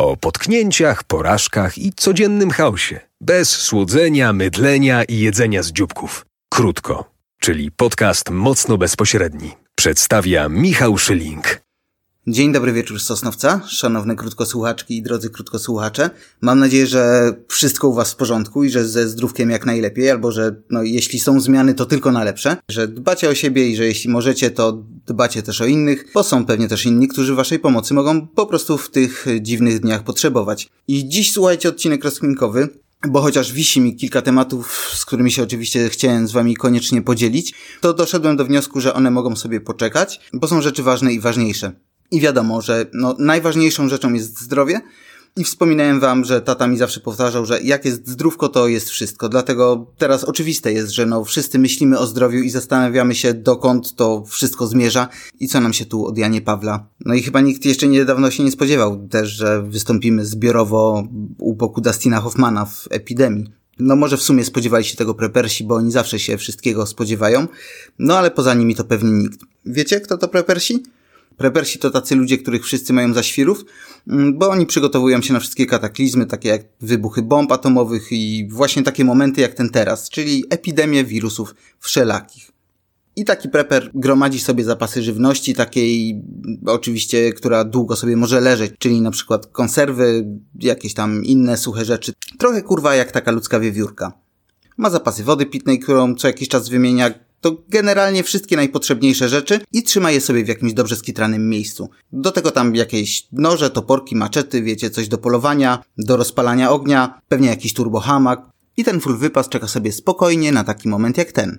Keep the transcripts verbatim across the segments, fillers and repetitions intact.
O potknięciach, porażkach i codziennym chaosie. Bez słodzenia, mydlenia i jedzenia z dzióbków. Krótko, czyli podcast mocno bezpośredni. Przedstawia Michał Szyling. Dzień dobry wieczór z Sosnowca, szanowne krótkosłuchaczki i drodzy krótkosłuchacze. Mam nadzieję, że wszystko u was w porządku i że ze zdrówkiem jak najlepiej, albo że no, jeśli są zmiany, to tylko na lepsze. Że dbacie o siebie i że jeśli możecie, to dbacie też o innych, bo są pewnie też inni, którzy waszej pomocy mogą po prostu w tych dziwnych dniach potrzebować. I dziś słuchajcie odcinek rozkminkowy, bo chociaż wisi mi kilka tematów, z którymi się oczywiście chciałem z wami koniecznie podzielić, to doszedłem do wniosku, że one mogą sobie poczekać, bo są rzeczy ważne i ważniejsze. I wiadomo, że no, najważniejszą rzeczą jest zdrowie i wspominałem wam, że tata mi zawsze powtarzał, że jak jest zdrówko, to jest wszystko. Dlatego teraz oczywiste jest, że no wszyscy myślimy o zdrowiu i zastanawiamy się, dokąd to wszystko zmierza i co nam się tu od Janie Pawla. No i chyba nikt jeszcze niedawno się nie spodziewał też, że wystąpimy zbiorowo u boku Dustina Hoffmana w Epidemii. No może w sumie spodziewali się tego prepersi, bo oni zawsze się wszystkiego spodziewają, no ale poza nimi to pewnie nikt. Wiecie, kto to prepersi? Prepersi to tacy ludzie, których wszyscy mają za świrów, bo oni przygotowują się na wszystkie kataklizmy, takie jak wybuchy bomb atomowych i właśnie takie momenty jak ten teraz, czyli epidemie wirusów wszelakich. I taki preper gromadzi sobie zapasy żywności, takiej oczywiście, która długo sobie może leżeć, czyli na przykład konserwy, jakieś tam inne suche rzeczy. Trochę kurwa jak taka ludzka wiewiórka. Ma zapasy wody pitnej, którą co jakiś czas wymienia. To generalnie wszystkie najpotrzebniejsze rzeczy i trzyma je sobie w jakimś dobrze skitranym miejscu. Do tego tam jakieś noże, toporki, maczety, wiecie, coś do polowania, do rozpalania ognia, pewnie jakiś turbohamak i ten full wypas czeka sobie spokojnie na taki moment jak ten.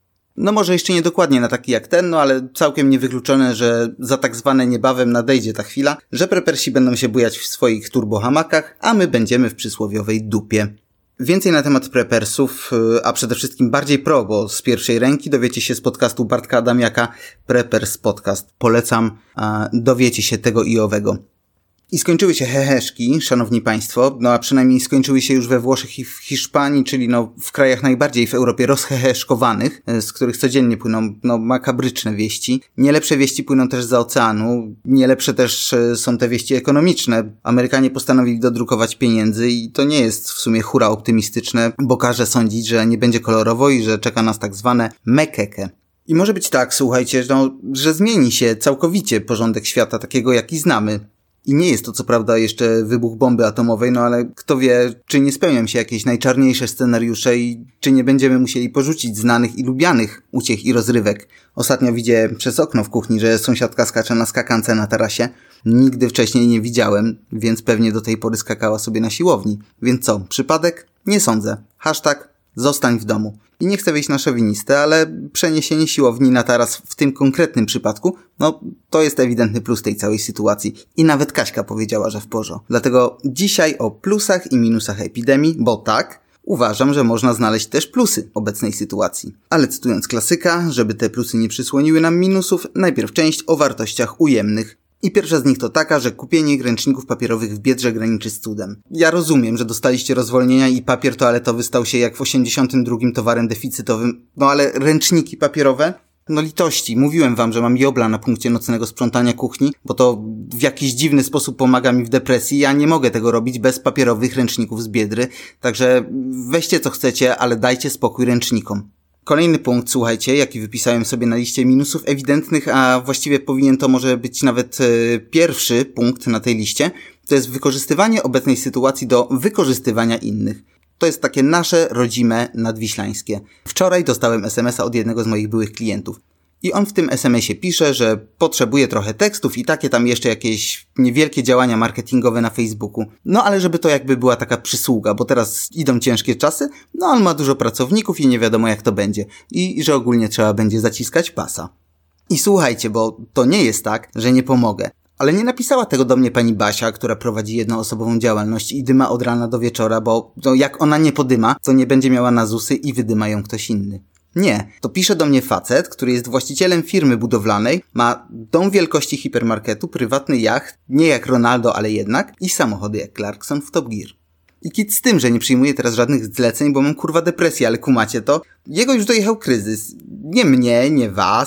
No może jeszcze nie dokładnie na taki jak ten, no ale całkiem niewykluczone, że za tak zwane niebawem nadejdzie ta chwila, że prepersi będą się bujać w swoich turbohamakach, a my będziemy w przysłowiowej dupie. Więcej na temat prepersów, a przede wszystkim bardziej pro, bo z pierwszej ręki dowiecie się z podcastu Bartka Adamiaka Preppers Podcast. Polecam, dowiecie się tego i owego. I skończyły się heheszki, szanowni państwo, no a przynajmniej skończyły się już we Włoszech i w Hiszpanii, czyli no w krajach najbardziej w Europie rozheheszkowanych, z których codziennie płyną no makabryczne wieści. Nie lepsze wieści płyną też za oceanu, nie lepsze też są te wieści ekonomiczne. Amerykanie postanowili dodrukować pieniędzy i to nie jest w sumie hura optymistyczne, bo każe sądzić, że nie będzie kolorowo i że czeka nas tak zwane mekeke. I może być tak, słuchajcie, no, że zmieni się całkowicie porządek świata takiego, jaki znamy. I nie jest to co prawda jeszcze wybuch bomby atomowej, no ale kto wie, czy nie spełnią się jakieś najczarniejsze scenariusze i czy nie będziemy musieli porzucić znanych i lubianych uciech i rozrywek. Ostatnio widzę przez okno w kuchni, że sąsiadka skacze na skakance na tarasie. Nigdy wcześniej nie widziałem, więc pewnie do tej pory skakała sobie na siłowni. Więc co, przypadek? Nie sądzę. Hashtag zostań w domu. I nie chcę wyjść na szowinistę, ale przeniesienie siłowni na taras w tym konkretnym przypadku, no to jest ewidentny plus tej całej sytuacji. I nawet Kaśka powiedziała, że w porządku. Dlatego dzisiaj o plusach i minusach epidemii, bo tak, uważam, że można znaleźć też plusy obecnej sytuacji. Ale cytując klasyka, żeby te plusy nie przysłoniły nam minusów, najpierw część o wartościach ujemnych. I pierwsza z nich to taka, że kupienie ręczników papierowych w Biedrze graniczy z cudem. Ja rozumiem, że dostaliście rozwolnienia i papier toaletowy stał się jak w osiemdziesiątym drugim towarem deficytowym, no ale ręczniki papierowe? No litości, mówiłem wam, że mam jobla na punkcie nocnego sprzątania kuchni, bo to w jakiś dziwny sposób pomaga mi w depresji. Ja nie mogę tego robić bez papierowych ręczników z Biedry, także weźcie co chcecie, ale dajcie spokój ręcznikom. Kolejny punkt, słuchajcie, jaki wypisałem sobie na liście minusów ewidentnych, a właściwie powinien to może być nawet e, pierwszy punkt na tej liście, to jest wykorzystywanie obecnej sytuacji do wykorzystywania innych. To jest takie nasze rodzime nadwiślańskie. Wczoraj dostałem es em es a od jednego z moich byłych klientów. I on w tym es em esie pisze, że potrzebuje trochę tekstów i takie tam jeszcze jakieś niewielkie działania marketingowe na Facebooku. No ale żeby to jakby była taka przysługa, bo teraz idą ciężkie czasy, no on ma dużo pracowników i nie wiadomo jak to będzie. I że ogólnie trzeba będzie zaciskać pasa. I słuchajcie, bo to nie jest tak, że nie pomogę. Ale nie napisała tego do mnie pani Basia, która prowadzi jednoosobową działalność i dyma od rana do wieczora, bo no, jak ona nie podyma, to nie będzie miała na zusy i wydyma ją ktoś inny. Nie, to pisze do mnie facet, który jest właścicielem firmy budowlanej, ma dom wielkości hipermarketu, prywatny jacht, nie jak Ronaldo, ale jednak, i samochody jak Clarkson w Top Gear. I kit z tym, że nie przyjmuję teraz żadnych zleceń, bo mam kurwa depresję, ale kumacie to? Jego już dojechał kryzys. Nie mnie, nie was,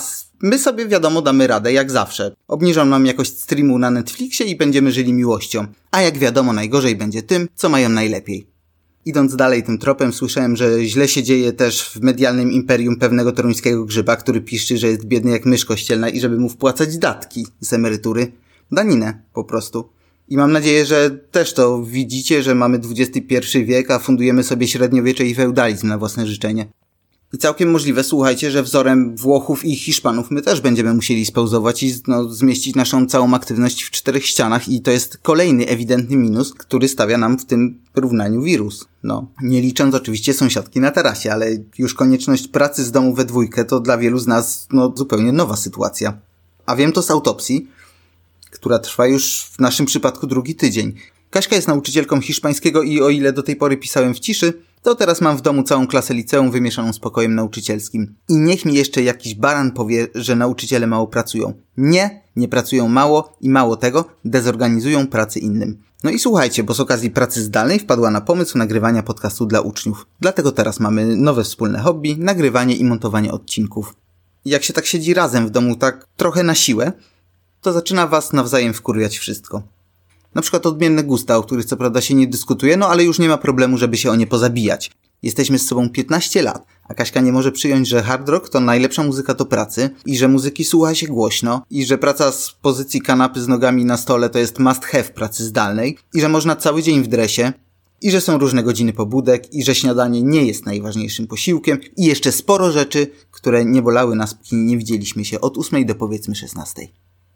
My sobie wiadomo damy radę jak zawsze. Obniżą nam jakość streamu na Netflixie i będziemy żyli miłością. A jak wiadomo najgorzej będzie tym, co mają najlepiej. Idąc dalej tym tropem, słyszałem, że źle się dzieje też w medialnym imperium pewnego toruńskiego grzyba, który piszczy, że jest biedny jak mysz kościelna i żeby mu wpłacać datki z emerytury. Daninę po prostu. I mam nadzieję, że też to widzicie, że mamy dwudziesty pierwszy wiek, a fundujemy sobie średniowiecze i feudalizm na własne życzenie. I całkiem możliwe, słuchajcie, że wzorem Włochów i Hiszpanów my też będziemy musieli spauzować i no, zmieścić naszą całą aktywność w czterech ścianach i to jest kolejny ewidentny minus, który stawia nam w tym porównaniu wirus. No, nie licząc oczywiście sąsiadki na tarasie, ale już konieczność pracy z domu we dwójkę to dla wielu z nas no, zupełnie nowa sytuacja. A wiem to z autopsji, która trwa już w naszym przypadku drugi tydzień. Kaśka jest nauczycielką hiszpańskiego i o ile do tej pory pisałem w ciszy, to teraz mam w domu całą klasę liceum wymieszaną z pokojem nauczycielskim. I niech mi jeszcze jakiś baran powie, że nauczyciele mało pracują. Nie, nie pracują mało i mało tego, dezorganizują pracę innym. No i słuchajcie, bo z okazji pracy zdalnej wpadła na pomysł nagrywania podcastu dla uczniów. Dlatego teraz mamy nowe wspólne hobby, nagrywanie i montowanie odcinków. I jak się tak siedzi razem w domu tak trochę na siłę, to zaczyna was nawzajem wkurwiać wszystko. Na przykład odmienne gusta, o których co prawda się nie dyskutuje, no ale już nie ma problemu, żeby się o nie pozabijać. Jesteśmy z sobą piętnaście lat, a Kaśka nie może przyjąć, że hard rock to najlepsza muzyka do pracy i że muzyki słucha się głośno i że praca z pozycji kanapy z nogami na stole to jest must have pracy zdalnej i że można cały dzień w dresie i że są różne godziny pobudek i że śniadanie nie jest najważniejszym posiłkiem i jeszcze sporo rzeczy, które nie bolały nas, póki nie widzieliśmy się od ósmej do powiedzmy szesnastej.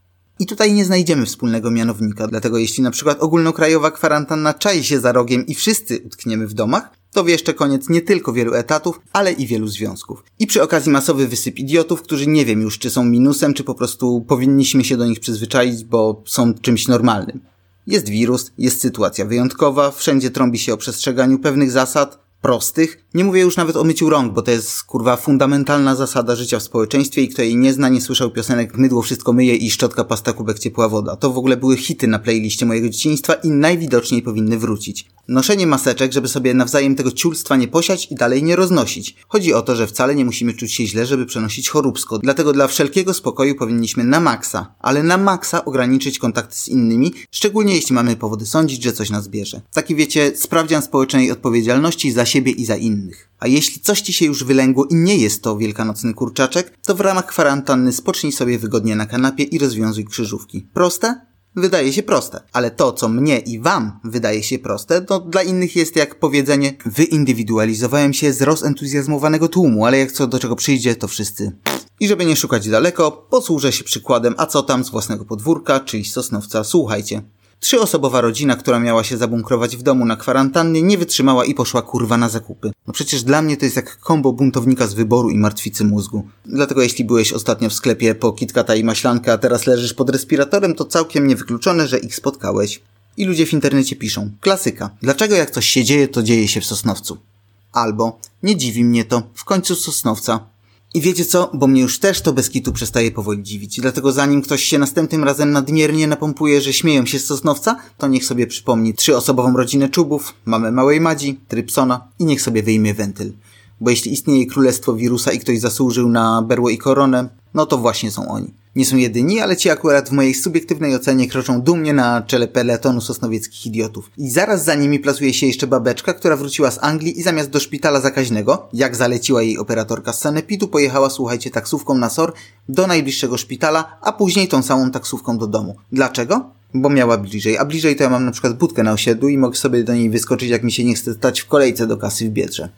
I tutaj nie znajdziemy wspólnego mianownika, dlatego jeśli na przykład ogólnokrajowa kwarantanna czai się za rogiem i wszyscy utkniemy w domach, to wie jeszcze koniec nie tylko wielu etatów, ale i wielu związków. I przy okazji masowy wysyp idiotów, którzy nie wiem już czy są minusem, czy po prostu powinniśmy się do nich przyzwyczaić, bo są czymś normalnym. Jest wirus, jest sytuacja wyjątkowa, wszędzie trąbi się o przestrzeganiu pewnych zasad, prostych. Nie mówię już nawet o myciu rąk, bo to jest, kurwa, fundamentalna zasada życia w społeczeństwie i kto jej nie zna, nie słyszał piosenek Mydło wszystko myje i Szczotka pasta kubek ciepła woda. To w ogóle były hity na playliście mojego dzieciństwa i najwidoczniej powinny wrócić. Noszenie maseczek, żeby sobie nawzajem tego ciulstwa nie posiać i dalej nie roznosić. Chodzi o to, że wcale nie musimy czuć się źle, żeby przenosić choróbsko. Dlatego dla wszelkiego spokoju powinniśmy na maksa, ale na maksa ograniczyć kontakty z innymi, szczególnie jeśli mamy powody sądzić, że coś nas bierze. Taki wiecie, sprawdzian społecznej odpowiedzialności za siebie i za innych. A jeśli coś ci się już wylęgło i nie jest to wielkanocny kurczaczek, to w ramach kwarantanny spocznij sobie wygodnie na kanapie i rozwiązuj krzyżówki. Proste? Wydaje się proste. Ale to, co mnie i wam wydaje się proste, to dla innych jest jak powiedzenie: wyindywidualizowałem się z rozentuzjazmowanego tłumu, ale jak co do czego przyjdzie, to wszyscy. I żeby nie szukać daleko, posłużę się przykładem a co tam z własnego podwórka, czyli z Sosnowca. Słuchajcie. Trzyosobowa rodzina, która miała się zabunkrować w domu na kwarantannie, nie wytrzymała i poszła kurwa na zakupy. No przecież dla mnie to jest jak kombo buntownika z wyboru i martwicy mózgu. Dlatego jeśli byłeś ostatnio w sklepie po KitKata i maślankę, a teraz leżysz pod respiratorem, to całkiem niewykluczone, że ich spotkałeś. I ludzie w internecie piszą: klasyka. Dlaczego jak coś się dzieje, to dzieje się w Sosnowcu? Albo: nie dziwi mnie to, w końcu z Sosnowca. I wiecie co? Bo mnie już też to bez kitu przestaje powoli dziwić. Dlatego zanim ktoś się następnym razem nadmiernie napompuje, że śmieją się z Sosnowca, to niech sobie przypomni trzyosobową rodzinę Czubów, mamę małej Madzi, Trypsona i niech sobie wyjmie wentyl. Bo jeśli istnieje królestwo wirusa i ktoś zasłużył na berło i koronę, no to właśnie są oni. Nie są jedyni, ale ci akurat w mojej subiektywnej ocenie kroczą dumnie na czele peletonu sosnowieckich idiotów. I zaraz za nimi plasuje się jeszcze babeczka, która wróciła z Anglii i zamiast do szpitala zakaźnego, jak zaleciła jej operatorka z sanepidu, pojechała, słuchajcie, taksówką na S O R do najbliższego szpitala, a później tą samą taksówką do domu. Dlaczego? Bo miała bliżej, a bliżej to ja mam na przykład budkę na osiedlu i mogę sobie do niej wyskoczyć, jak mi się nie chce stać w kolejce do kasy w Biedrze.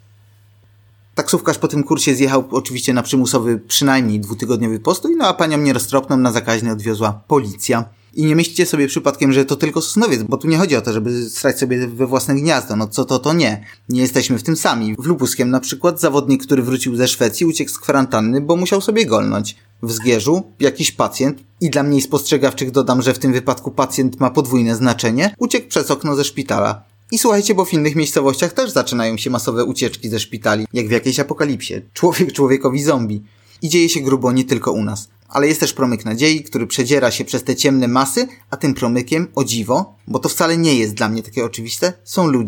Taksówkarz po tym kursie zjechał oczywiście na przymusowy przynajmniej dwutygodniowy postój, no a panią nieroztropną na zakaźny odwiozła policja. I nie myślcie sobie przypadkiem, że to tylko Sosnowiec, bo tu nie chodzi o to, żeby strać sobie we własne gniazdo. No co to, to nie. Nie jesteśmy w tym sami. W Lubuskiem na przykład zawodnik, który wrócił ze Szwecji, uciekł z kwarantanny, bo musiał sobie golnąć. W Zgierzu jakiś pacjent, i dla mniej spostrzegawczych dodam, że w tym wypadku pacjent ma podwójne znaczenie, uciekł przez okno ze szpitala. I słuchajcie, bo w innych miejscowościach też zaczynają się masowe ucieczki ze szpitali, jak w jakiejś apokalipsie. Człowiek człowiekowi zombie. I dzieje się grubo nie tylko u nas. Ale jest też promyk nadziei, który przedziera się przez te ciemne masy, a tym promykiem, o dziwo, bo to wcale nie jest dla mnie takie oczywiste, są ludzie,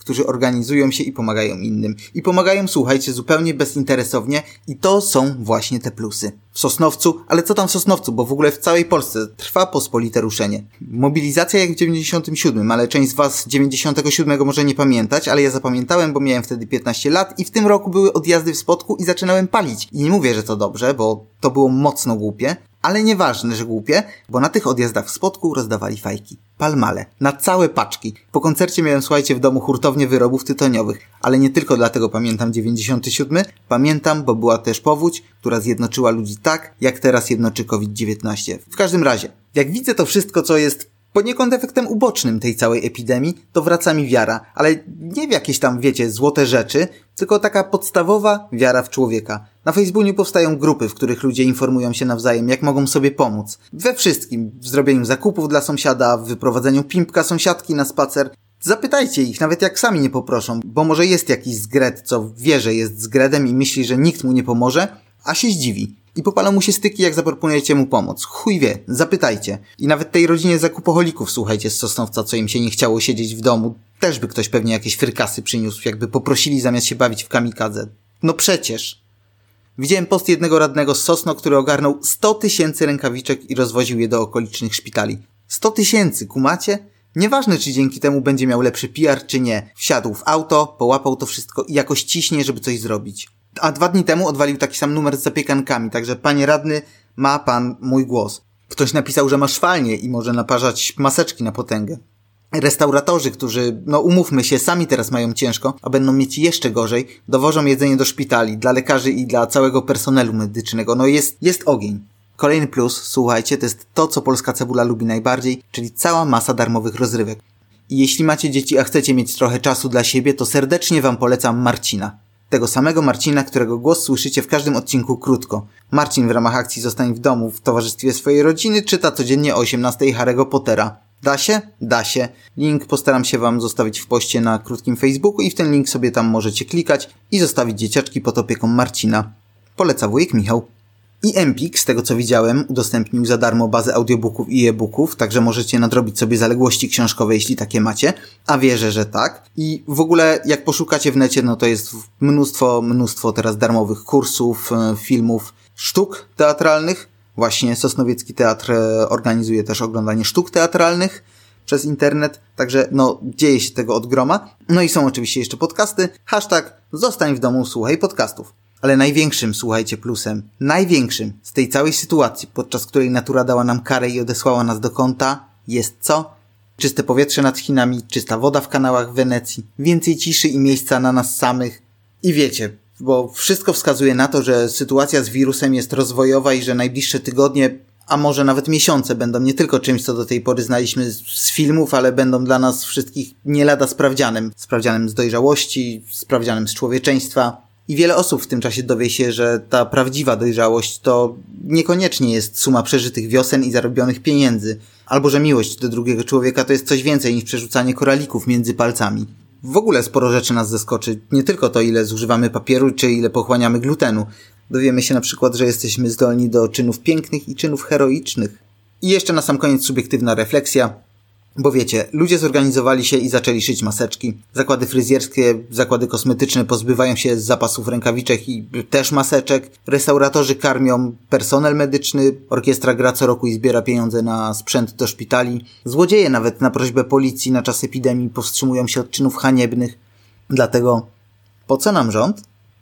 którzy organizują się i pomagają innym. I pomagają, słuchajcie, zupełnie bezinteresownie i to są właśnie te plusy. W Sosnowcu, ale co tam w Sosnowcu, bo w ogóle w całej Polsce trwa pospolite ruszenie. Mobilizacja jak w dziewięćdziesiątym siódmym, ale część z was dziewięćdziesiątego siódmego może nie pamiętać, ale ja zapamiętałem, bo miałem wtedy piętnaście lat i w tym roku były odjazdy w Spodku i zaczynałem palić. I nie mówię, że to dobrze, bo to było mocno głupie, ale nieważne, że głupie, bo na tych odjazdach w Spodku rozdawali fajki. Palmale. Na całe paczki. Po koncercie miałem, słuchajcie, w domu hurtownię wyrobów tytoniowych. Ale nie tylko dlatego pamiętam dziewięćdziesiąty siódmy. Pamiętam, bo była też powódź, która zjednoczyła ludzi tak, jak teraz jednoczy COVID dziewiętnaście. W każdym razie, jak widzę to wszystko, co jest poniekąd efektem ubocznym tej całej epidemii, to wraca mi wiara. Ale nie w jakieś tam, wiecie, złote rzeczy, tylko taka podstawowa wiara w człowieka. Na Facebooku powstają grupy, w których ludzie informują się nawzajem, jak mogą sobie pomóc. We wszystkim. W zrobieniu zakupów dla sąsiada, w wyprowadzeniu pimpka sąsiadki na spacer. Zapytajcie ich, nawet jak sami nie poproszą, bo może jest jakiś zgret, co wie, że jest zgredem i myśli, że nikt mu nie pomoże, a się zdziwi. I popalą mu się styki, jak zaproponujecie mu pomoc. Chuj wie, zapytajcie. I nawet tej rodzinie zakupoholików, słuchajcie, z Sosnowca, co im się nie chciało siedzieć w domu, też by ktoś pewnie jakieś frykasy przyniósł, jakby poprosili zamiast się bawić w kamikadze. No przecież. Widziałem post jednego radnego z Sosno, który ogarnął sto tysięcy rękawiczek i rozwoził je do okolicznych szpitali. sto tysięcy, kumacie? Nieważne, czy dzięki temu będzie miał lepszy P R, czy nie. Wsiadł w auto, połapał to wszystko i jakoś ciśnie, żeby coś zrobić. A dwa dni temu odwalił taki sam numer z zapiekankami, także panie radny, ma pan mój głos. Ktoś napisał, że ma szwalnię i może naparzać maseczki na potęgę. Restauratorzy, którzy, no umówmy się, sami teraz mają ciężko, a będą mieć jeszcze gorzej, dowożą jedzenie do szpitali, dla lekarzy i dla całego personelu medycznego. No jest, jest ogień. Kolejny plus, słuchajcie, to jest to, co polska cebula lubi najbardziej, czyli cała masa darmowych rozrywek. I jeśli macie dzieci, a chcecie mieć trochę czasu dla siebie, to serdecznie wam polecam Marcina. Tego samego Marcina, którego głos słyszycie w każdym odcinku krótko. Marcin w ramach akcji Zostań w domu w towarzystwie swojej rodziny czyta codziennie o osiemnastej Harry'ego Pottera. Da się? Da się. Link postaram się wam zostawić w poście na krótkim Facebooku i w ten link sobie tam możecie klikać i zostawić dzieciaczki pod opieką Marcina. Poleca wujek Michał. I Empik, z tego co widziałem, udostępnił za darmo bazę audiobooków i e-booków, także możecie nadrobić sobie zaległości książkowe, jeśli takie macie, a wierzę, że tak. I w ogóle, jak poszukacie w necie, no to jest mnóstwo, mnóstwo teraz darmowych kursów, filmów, sztuk teatralnych. Właśnie Sosnowiecki Teatr organizuje też oglądanie sztuk teatralnych przez internet, także no dzieje się tego od groma. No i są oczywiście jeszcze podcasty. Hashtag Zostań w domu, słuchaj podcastów. Ale największym, słuchajcie, plusem, największym z tej całej sytuacji, podczas której natura dała nam karę i odesłała nas do kąta, jest co? Czyste powietrze nad Chinami, czysta woda w kanałach w Wenecji, więcej ciszy i miejsca na nas samych. I wiecie, bo wszystko wskazuje na to, że sytuacja z wirusem jest rozwojowa i że najbliższe tygodnie, a może nawet miesiące będą nie tylko czymś, co do tej pory znaliśmy z filmów, ale będą dla nas wszystkich nie lada sprawdzianem. Sprawdzianem z dojrzałości, sprawdzianem z człowieczeństwa. I wiele osób w tym czasie dowie się, że ta prawdziwa dojrzałość to niekoniecznie jest suma przeżytych wiosen i zarobionych pieniędzy, albo że miłość do drugiego człowieka to jest coś więcej niż przerzucanie koralików między palcami. W ogóle sporo rzeczy nas zaskoczy, nie tylko to, ile zużywamy papieru, czy ile pochłaniamy glutenu. Dowiemy się na przykład, że jesteśmy zdolni do czynów pięknych i czynów heroicznych. I jeszcze na sam koniec subiektywna refleksja. Bo wiecie, ludzie zorganizowali się i zaczęli szyć maseczki. Zakłady fryzjerskie, zakłady kosmetyczne pozbywają się z zapasów rękawiczek i też maseczek. Restauratorzy karmią personel medyczny. Orkiestra gra co roku i zbiera pieniądze na sprzęt do szpitali. Złodzieje nawet na prośbę policji na czas epidemii powstrzymują się od czynów haniebnych. Dlatego po co nam rząd?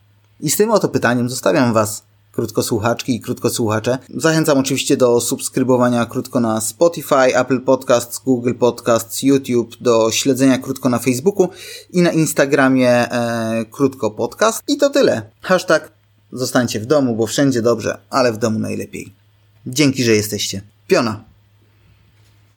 I z tym oto pytaniem zostawiam was, krótkosłuchaczki i krótkosłuchacze. Zachęcam oczywiście do subskrybowania Krótko na Spotify, Apple Podcasts, Google Podcasts, YouTube, do śledzenia Krótko na Facebooku i na Instagramie e, Krótko Podcast. I to tyle. Hashtag zostańcie w domu, bo wszędzie dobrze, ale w domu najlepiej. Dzięki, że jesteście. Piona!